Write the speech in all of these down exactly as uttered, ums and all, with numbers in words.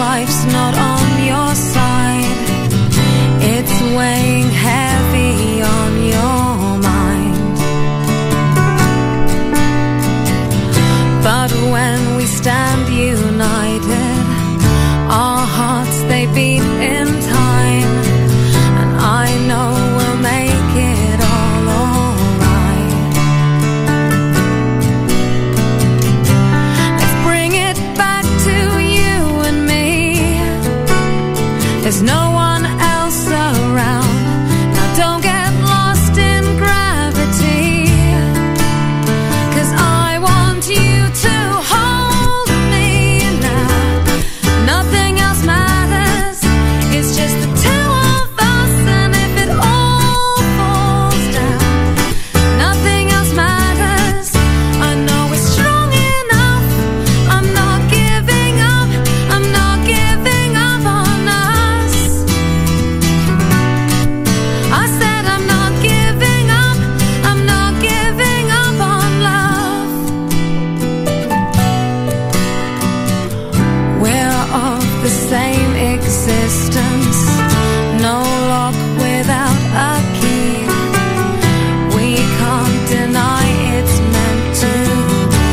life's not on your side, it's weighing heavy on your mind. But when we stand united, our hearts they beat in time, and I know we'll make it all alright. Let's bring it back to you and me. There's no one else around. Now don't get lost in gravity, 'cause I want you to hold me now. Nothing else matters, it's just the two of us, and if it all falls down, nothing else matters. I know we're strong enough, I'm not giving up, I'm not giving up on us. I said I'm not giving up, I'm not giving up on love. We're of the same existence, no lock without a key. We can't deny it's meant to be,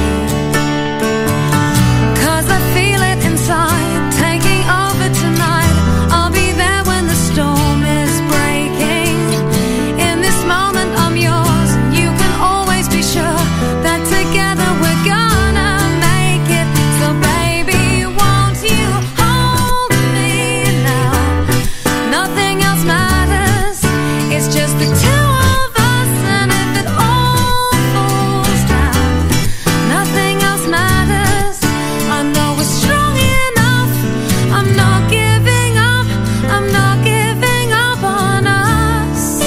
'cause I feel it inside, taking over tonight. I'll be there when the storm is breaking. In this moment I'm yours, and you can always be sure that together we're gonna make it. So baby, won't you hold me now? Nothing else matters, it's just the two of us, and if it all falls down, nothing else matters. I know we're strong enough, I'm not giving up, I'm not giving up on us.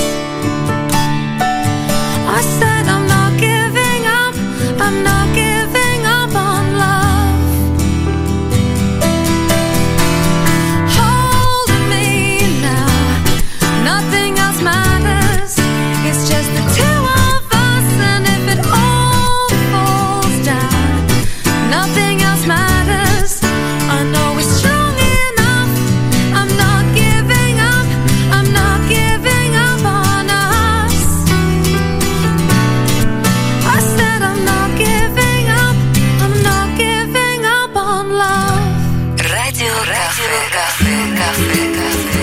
I said I'm not giving up, I'm not giving up on love. Hold me now, nothing else matters, it's just the two of us, and if it all falls down, nothing else matters. I know we're strong enough, I'm not giving up, I'm not giving up on us. I said I'm not giving up, I'm not giving up on love. Radio Caffè, Caffè, Caffè, Caffè.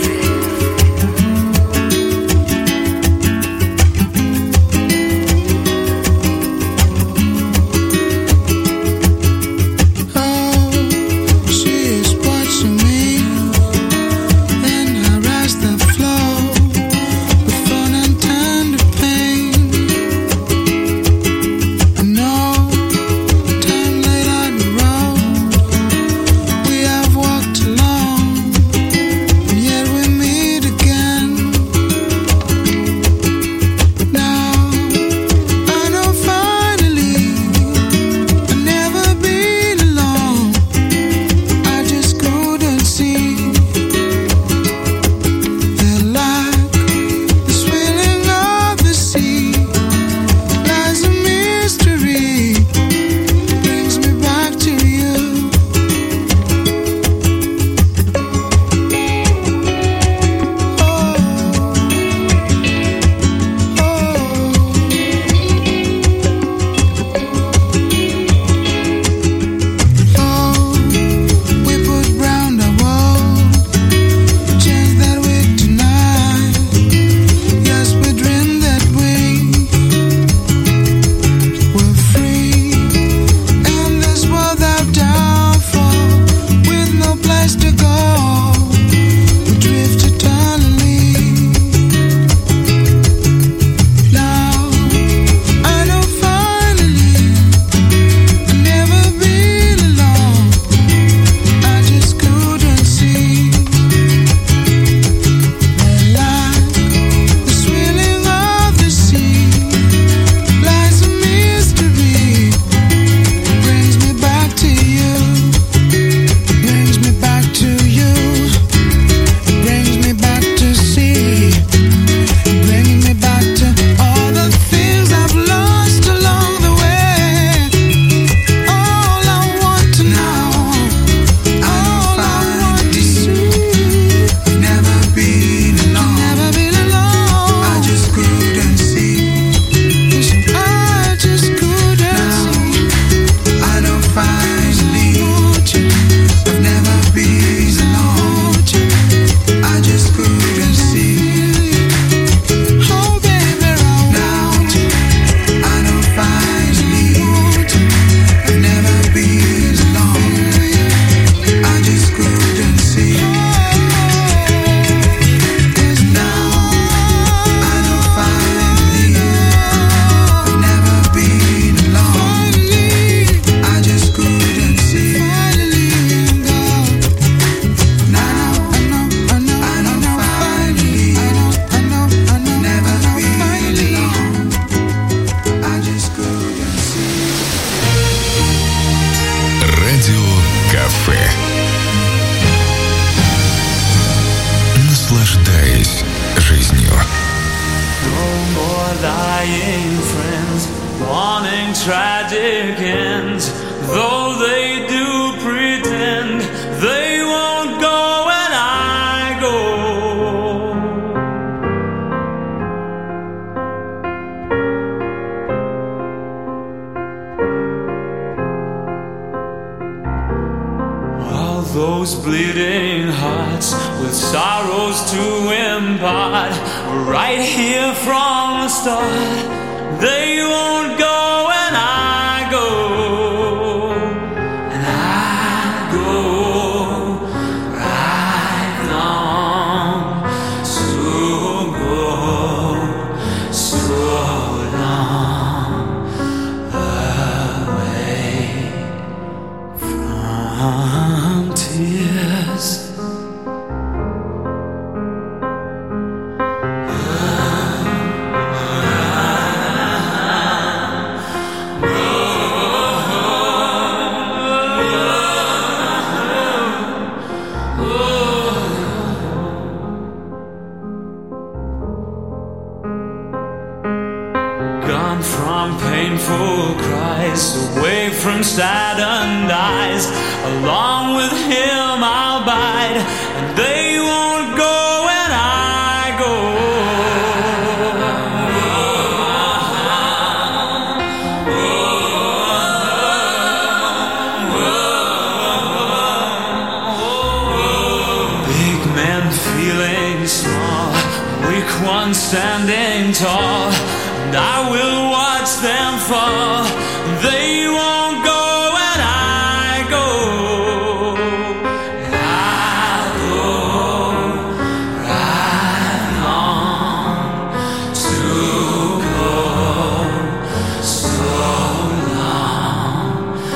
She is watching me, then I rise the flow with fun and tender pain. I know time laid on the road, we have walked alone. tragic ends, though they do pretend they won't go when I go. All those bleeding hearts with sorrows to impart were right here from the start. They won't go when I go, and I go right on. So go, so long away from tears. Away from saddened eyes, along with him I'll bide, and they won't go when I go. Big men feeling small, weak ones standing tall, and I will watch them fall. They won't go when I go, and I'll go right on to go so long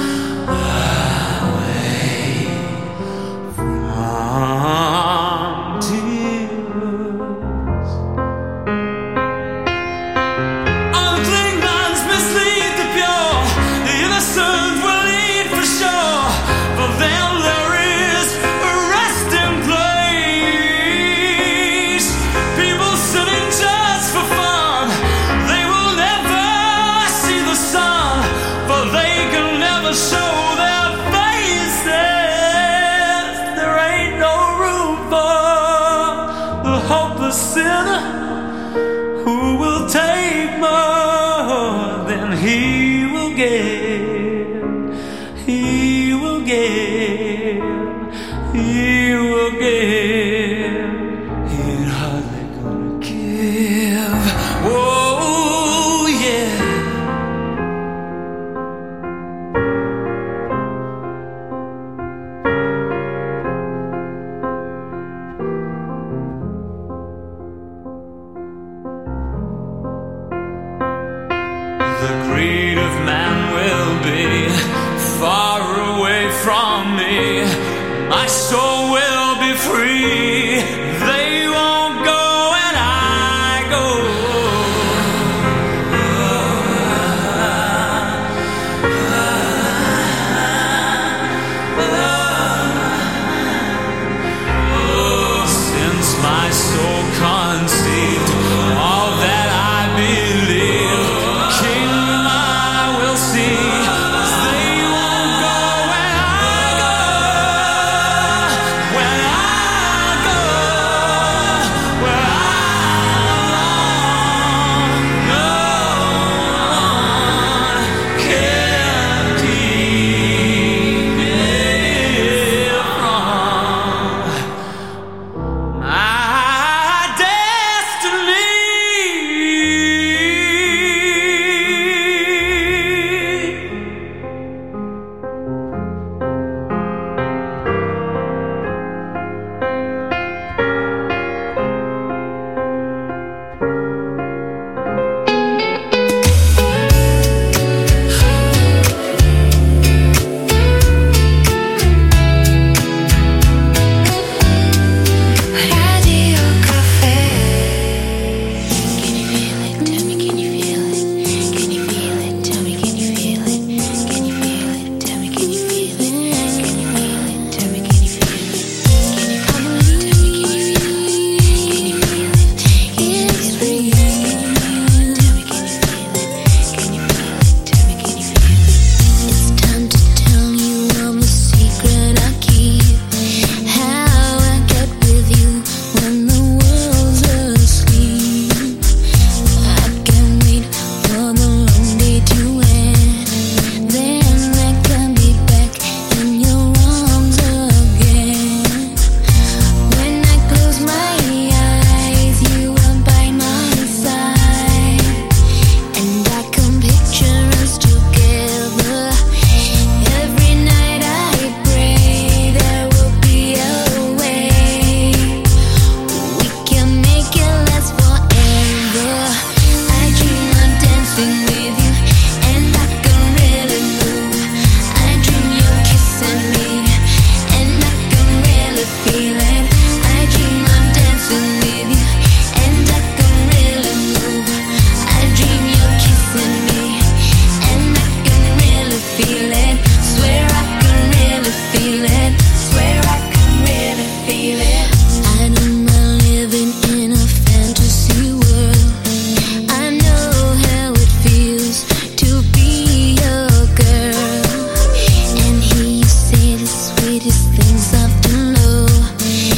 away from tears. All the Klingons mislead the pure, the innocent will lead for sure. For them there is a resting place. People sitting just for fun, they will never see the sun, for they can never show their faces. There ain't no room for the hopeless sinner who will take more than he will give. He will give. He will give. He ain't hardly gonna give. Whoa, yeah. The greed of man will be far away from me. My soul will be free. They won't go when I go. Since my soul conceived all that I believe, kingdom I will see. They won't go when I go, when I go. sweetest things I've to know.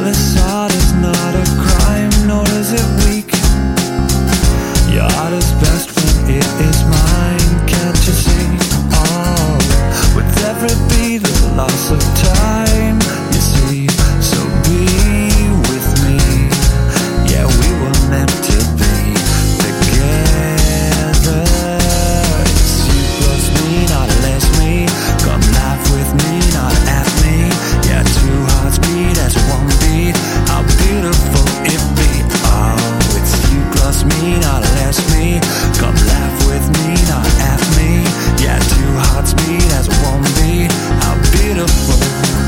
jealous heart is not a crime, nor is it weak. Your heart is best when it is mine, can't you see? Oh, with every beat the loss of time, you see. So be with me, yeah, we were meant to be together. It's you plus me, not less me. Come laugh with me, not at me. Yeah, two hearts beat as one beat. How beautiful it be. Oh, it's you plus me, not less me. Come laugh with me, not at me. Yeah, two hearts beat as one beat. How beautiful.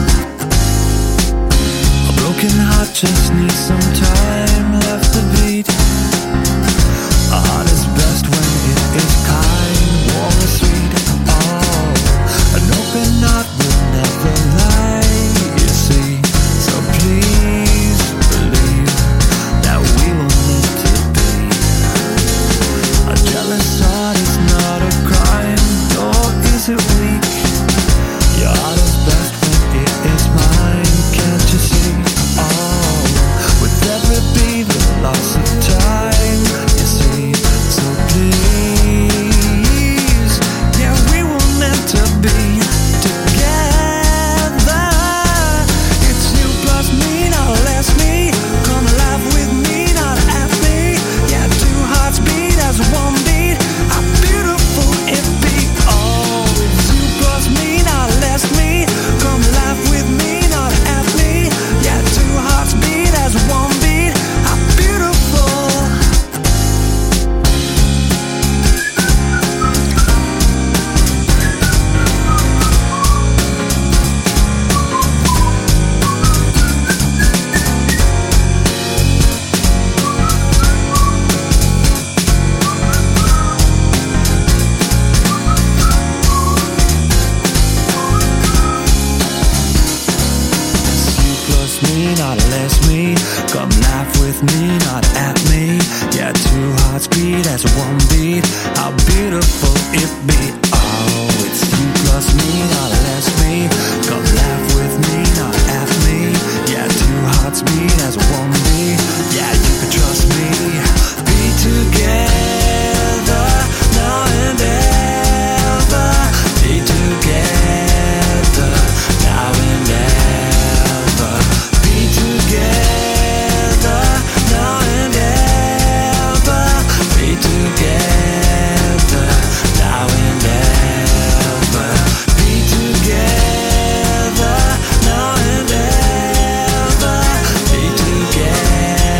A broken heart just needs some time left to beat. A heart is best when it is kind, warm and sweet. Oh, an open heart will never lie, you see. So please believe that we were meant to be. A jealous heart is not a crime, nor is it weak. Your heart is best when it is mine, can't you see? Oh, with every beat the loss of time, you see. So please, yeah, we were meant to be together. It's you plus me, not less me. Come laugh with me, not at me. Yeah, two hearts beat as one beat. How beautiful it be. Oh, it's you plus me, not less me. Come laugh with me, not at me. Yeah, two hearts beat as one beat. How beautiful. It's you plus me, not less me. Come laugh with me, not at me. Yeah, two hearts beat as one beat. How beautiful it be. Oh, it's you plus me, not less me. Come laugh with me, not at me. Yeah, two hearts beat as one beat. Yeah, you can trust me. Be together now and ever. Be together now and ever. Be together now and ever. Be together now and ever. Be together now and ever. Be together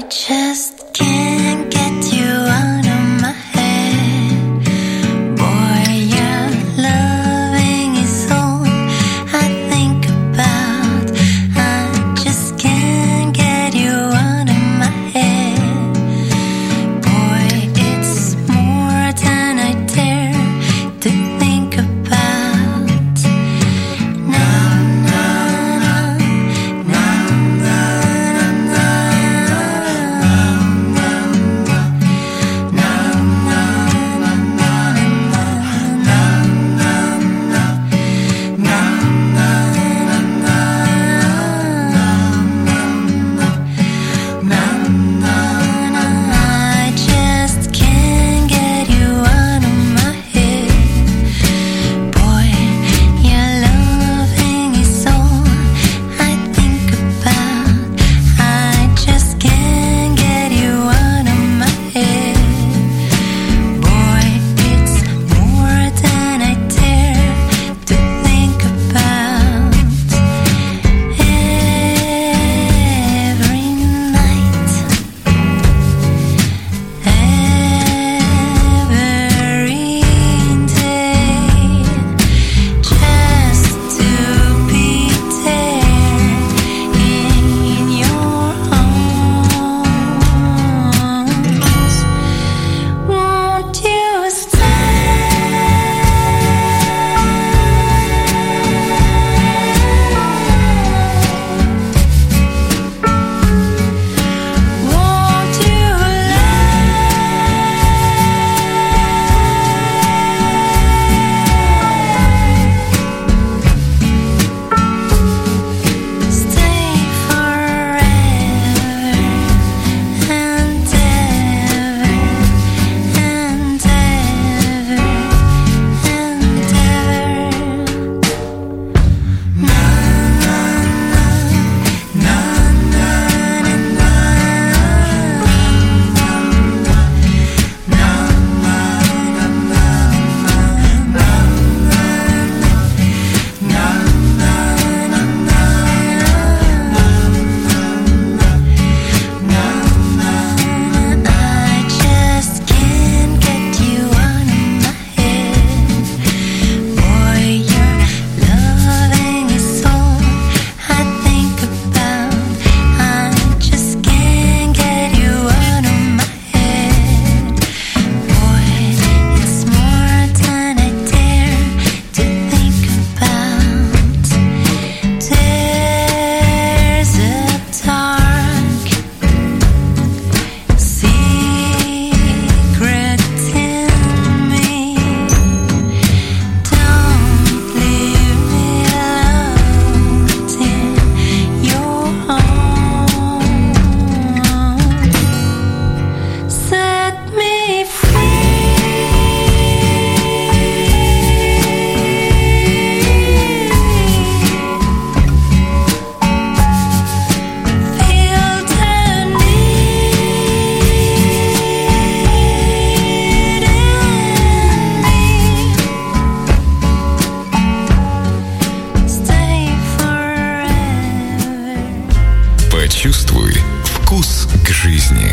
Почувствуй вкус к жизни.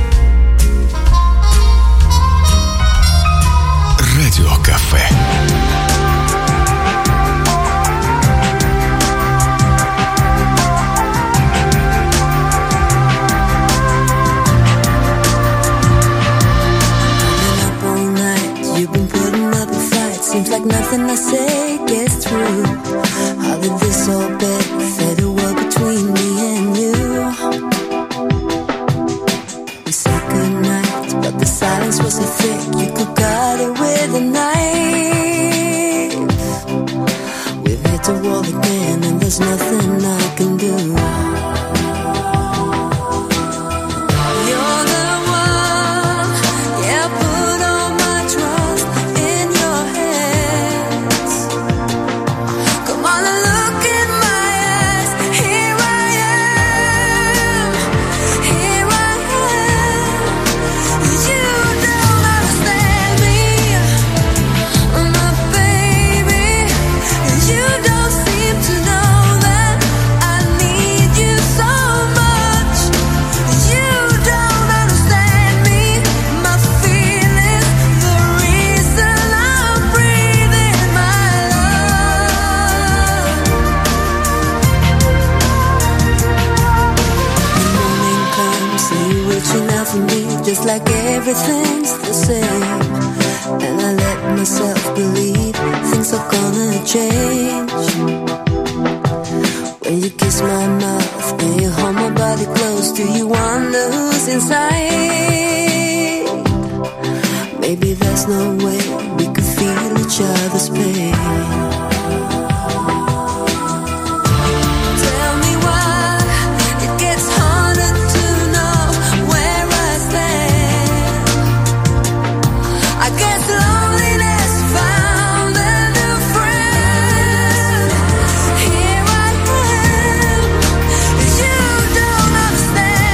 Радиокафе. Seems like nothing I say gets through. How did this all bed fade away between me and you? We said goodnight, but the silence was so thick you could cut it with a knife. We've hit the wall again and there's nothing I can do. Don't seem to know that reaching out for me, just like everything's the same. And I let myself believe things are gonna change. When you kiss my mouth and you hold my body close, do you wonder who's inside? Maybe there's no way we could feel each other's pain.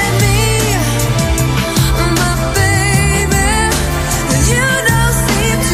Seem to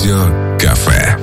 Радио Кафе.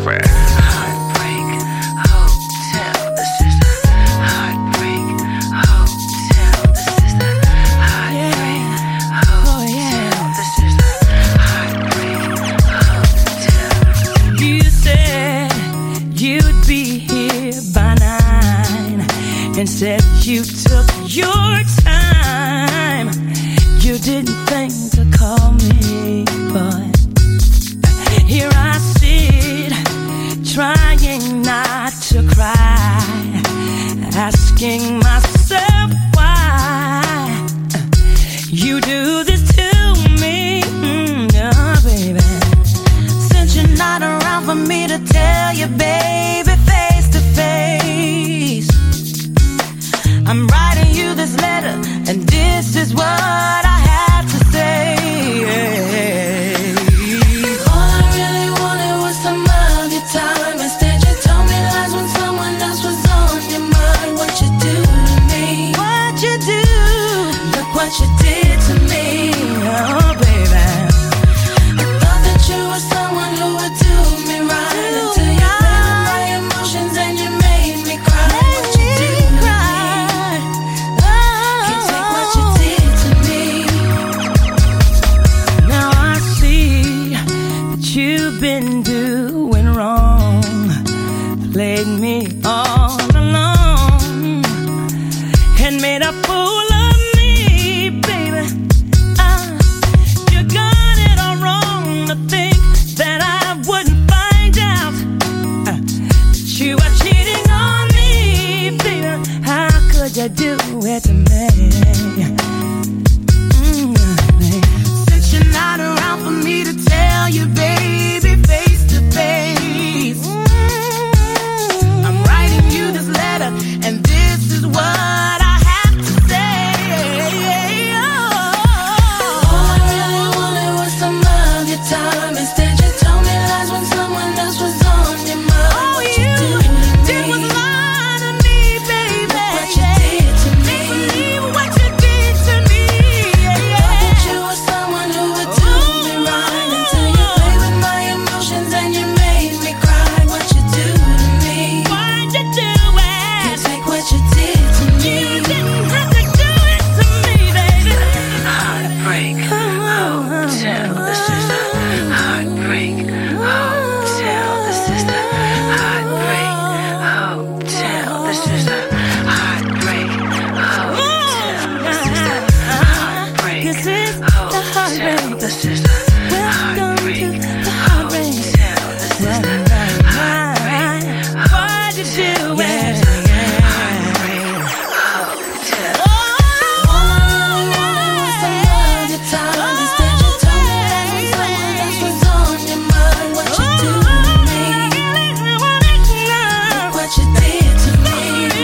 Said you took your time. You didn't think to call me, but here I sit, trying not to cry, asking myself why you do this to me, mm, oh, baby. Since you're not around for me to tell you, baby, face to face, I'm writing you this letter, and this is what I have to say. All I really wanted was some of your time. Instead, you told me lies when someone else was on your mind. What you do to me? What you do? Look what you did to me. Oh, baby. I thought that you were someone who would do me right until you played with my emotions and you made me cry. What you do to me? You've been doing wrong, played me all along, and made a fool of me, baby. Uh, you got it all wrong to think that I wouldn't find out uh, that you were cheating on me, baby. How could you do it to me? Mm, baby. Since you're not around for me to tell you, baby, face to face, I'm writing you this letter, and this is what I have to say. Oh, all I really wanted was some of your time. Instead, you told me lies when someone else was on your mind. Oh, what you, you did was lie to me, baby. Look what you did to me. Believe what you did to me. Yeah, yeah. I thought that you were someone who would do me right until you played with my emotions and you made me cry. What you do to me? Why'd you do it? Can't take what you did to me. You didn't have to do it to me, baby. Heartbreak Hotel. This is the Heartbreak Hotel. This is the Heartbreak Hotel. This is the Heartbreak Hotel. This is the Heartbreak Hotel. This is the Heartbreak. This is the Heartbreak Hotel. This is the Heartbreak. Why'd you do it? Heartbreak Hotel. All I really wanted was some of your time. Instead, you told me that when someone else was on your mind. What you do to me? Look what you did to me.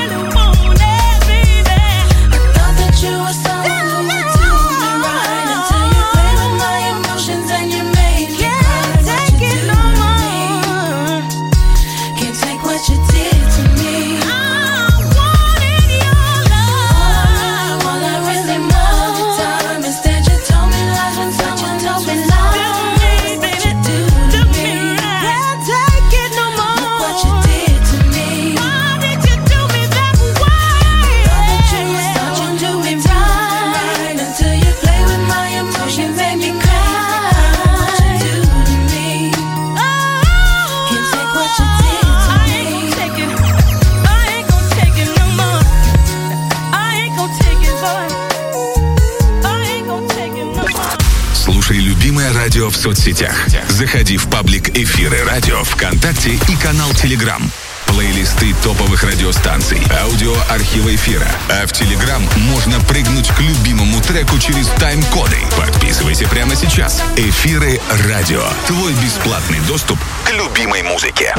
I thought that you were someone who would do me right until you played with my emotions and you made me cry. What you do to me? Can't take what you did to me. I wanted your love. All I really wanted your time. Instead, you told me lies when someone else was on me. What you do to me? Can't take it no more. Look what you did to me. Why did you do me that way? Thought that you were someone who would do me right until you played with my emotions and you cried. What you do to me? Can't take what you did to me. I ain't gonna take it. I ain't gonna take it no more. I ain't gonna take it, boy. I ain't gonna take it no more. Слушай любимое радио в соцсетях. Заходи в паблик «Эфиры радио» ВКонтакте и канал Телеграм. Плейлисты топовых радиостанций, аудиоархивы эфира. А в Телеграм можно прыгнуть к любимому треку через тайм-коды. Подписывайся прямо сейчас. «Эфиры радио». Твой бесплатный доступ к любимой музыке.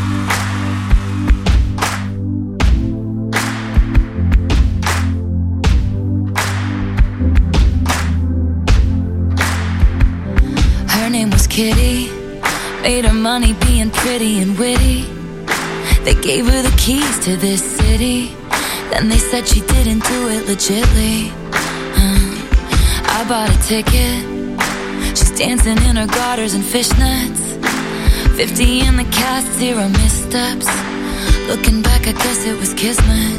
Her name was Kitty, made her money being pretty and witty. They gave her the keys to this city, then they said she didn't do it legitly. uh, I bought a ticket, she's dancing in her garters and fishnets. Fifty in the cast, zero missteps. Looking back, I guess it was kismet.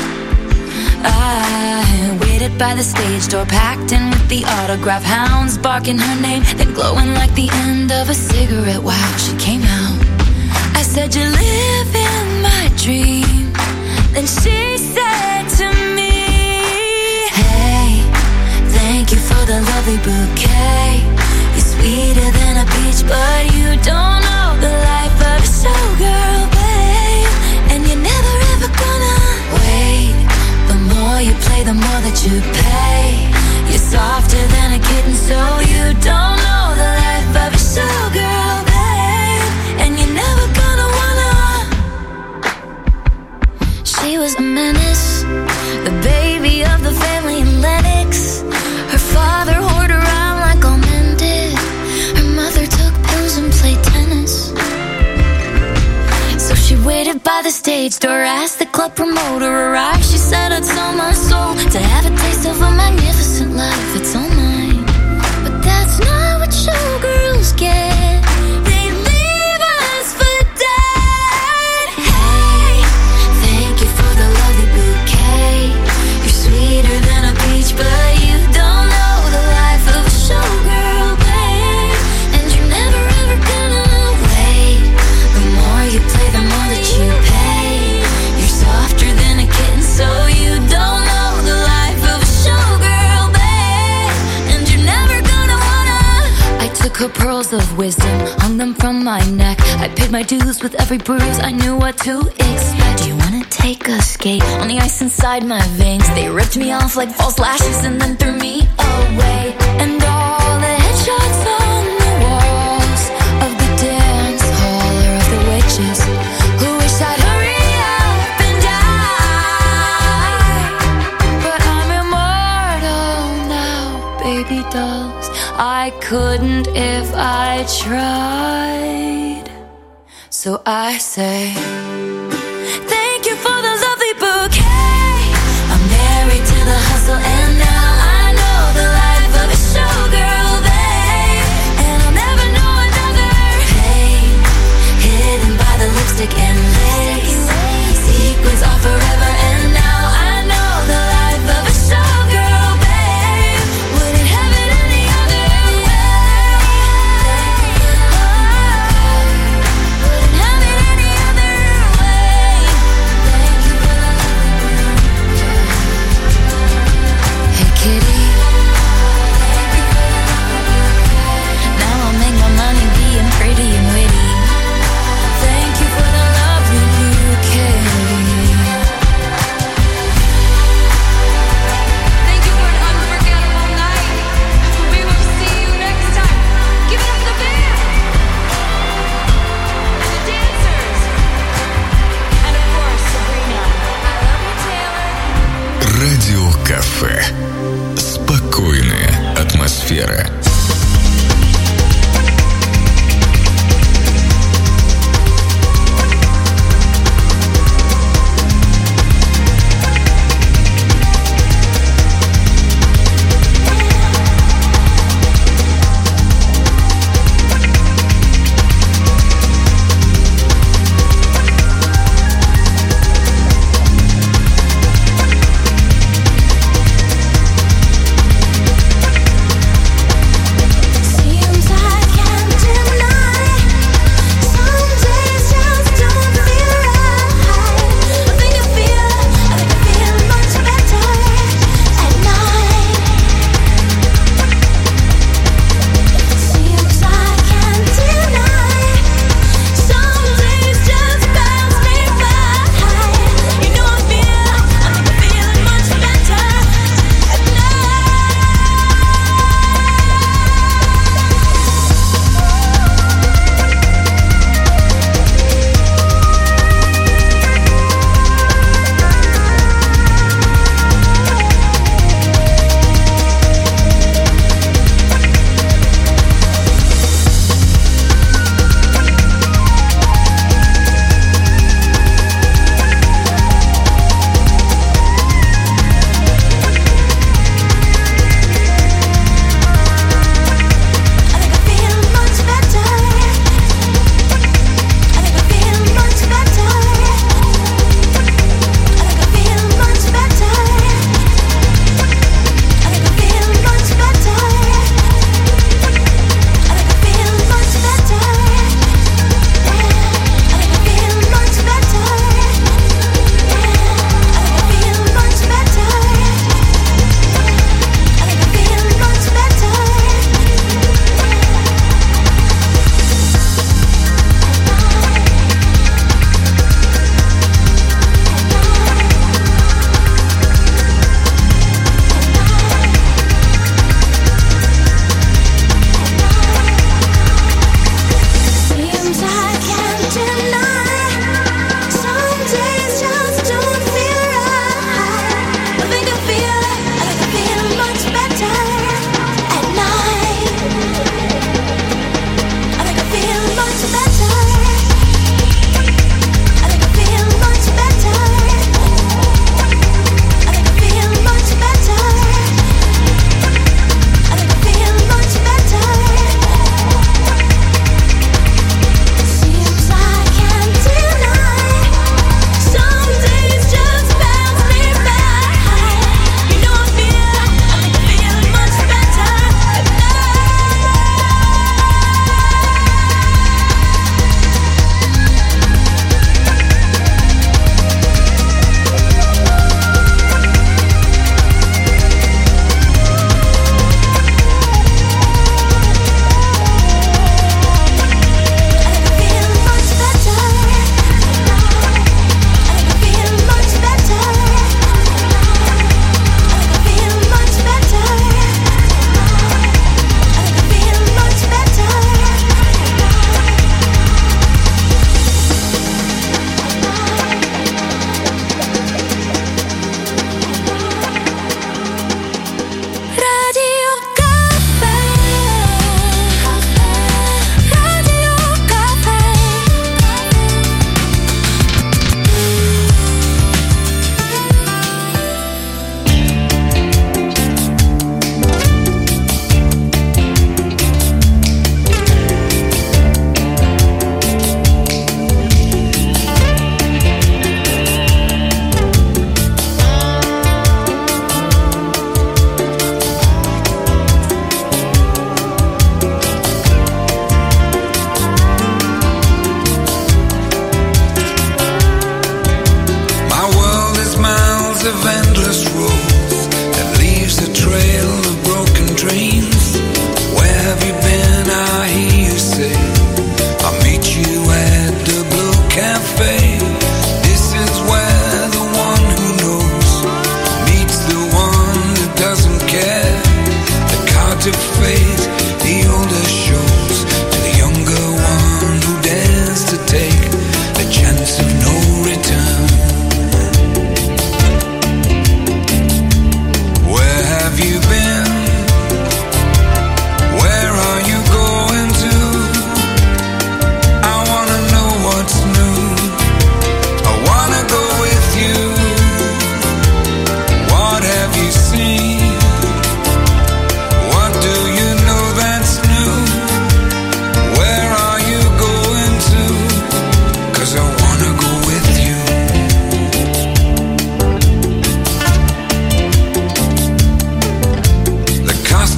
I waited by the stage door, packed in with the autograph, hounds barking her name, then glowing like the end of a cigarette. Wow, she came out. I said, "You live in my dream." Then she said to me, "Hey, thank you for the lovely bouquet. You're sweeter than a peach, but you don't know the life of a showgirl, babe. And you're never ever gonna wait. The more you play, the more that you pay. You're softer than a kitten, so you don't know the life of a showgirl, babe. And you're never gonna wanna." She was a menace, the baby of the family in Lennox. Her father whored around like all men did. Her mother took pills and played tennis. So she waited by the stage door, asked the club promoter arrive. She said, "I'd sell my soul to have a taste of a magnificent life. It's all mine." But that's not what showgirls get. They leave us for dead. Hey, thank you for the lovely bouquet. You're sweeter than a peach, but you don't know the life of a showgirl, babe. And you're never ever gonna wait. The more you play, the more that you pay. You're softer than a kitten, so you don't know the life of a showgirl, babe. And you're never gonna wanna. I took her pearls of wisdom, hung them from my neck. I paid my dues with every bruise, I knew what to expect. Do you wanna take a skate on the ice inside my veins? They ripped me off like false lashes and then threw me away. And all the headshots on the walls of the dance hall are of the witches who wish I'd hurry up and die. But I'm immortal now, baby dolls. I couldn't if I tried. So I say, thank you for the lovely bouquet. I'm married to the hustle, and now I know the life of a showgirl, babe. And I'll never know another pain, hidden by the lipstick and lace. Secrets are forever, and now I know the life of a showgirl, babe. Wouldn't have it any other way. Wouldn't have it any other way.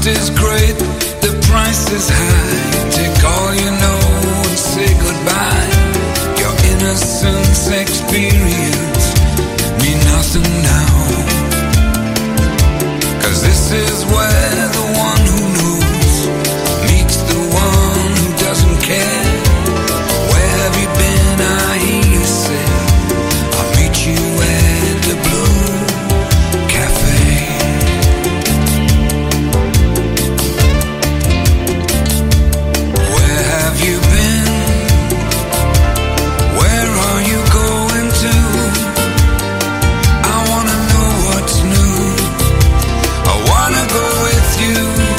cost is great, the price is high. Take all you know and say goodbye. Your innocence experience mean nothing now. Cause this is where the one who knows meets the one who doesn't care. Where have you been? I hear you say, I'll meet you at the Blue Cafe. Where have you been? Where are you going to? I wanna know what's new. I wanna go with you.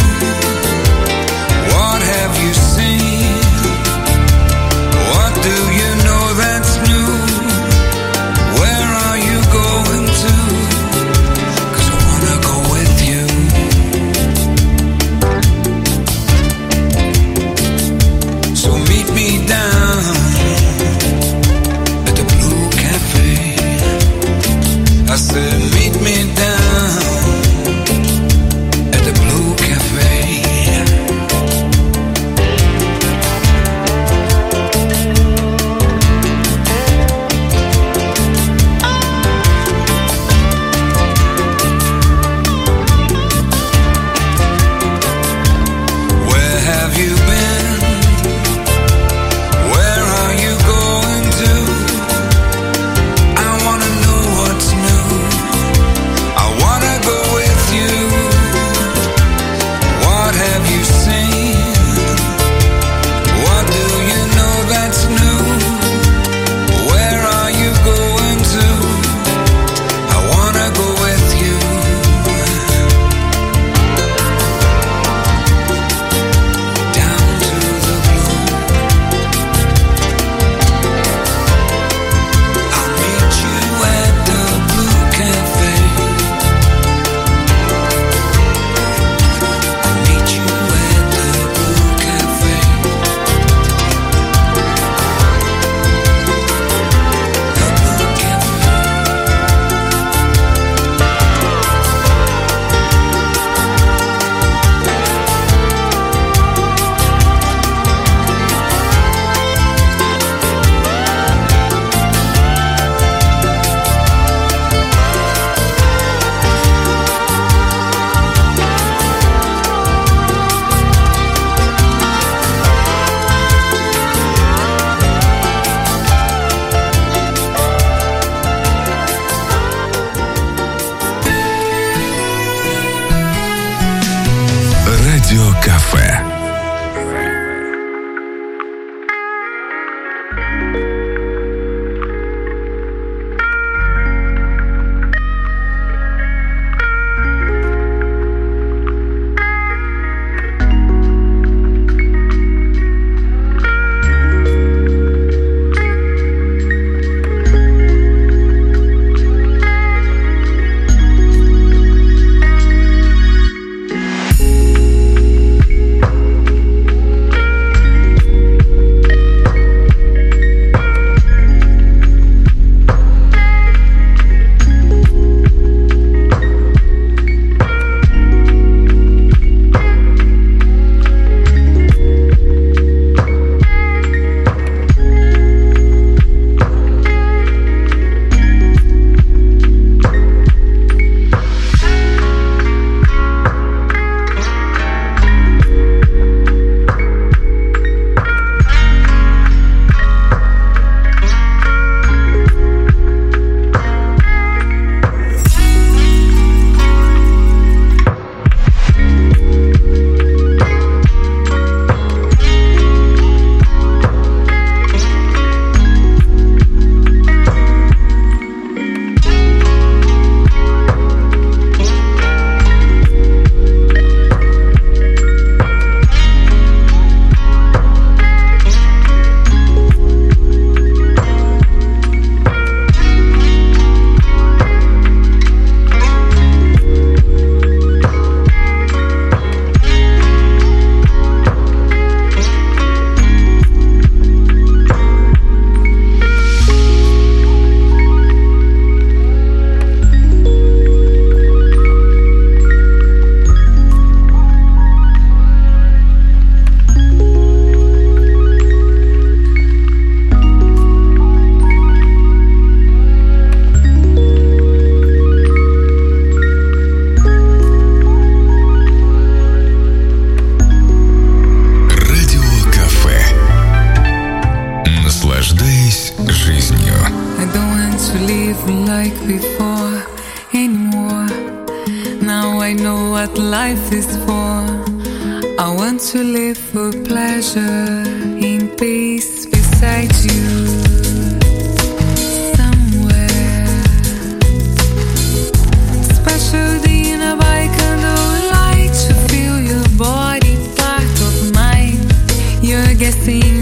What have you seen? What do you know that's new? Where are you going to? 'Cause I wanna go with you. So meet me down at the Blue Cafe. I said meet me down at the Blue Cafe. Where have you been? Where are you going to? I wanna know what's new. I wanna go with you. What have you seen? What do you know that's new? Where are you going to? I wanna go with you. Down to the blue. I'll meet you at the Blue Cafe. I'll meet you at the Blue Cafe. The Blue Cafe. Радио Кафе. nothing like before anymore. Now I know what life is for. I want to live for pleasure, in peace beside you. Somewhere special dinner by candlelight to feel your body part of mine. You're guessing